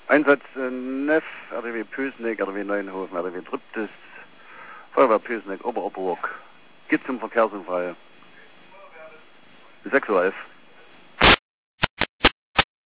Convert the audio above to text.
Einsatz Neff, RDW Pösneck, RDW Neuenhofen, RDW Trübtis, Feuerwehr Pösneck, Oberopburg. Geht zum Verkehrsunfall. 6:11 Uhr.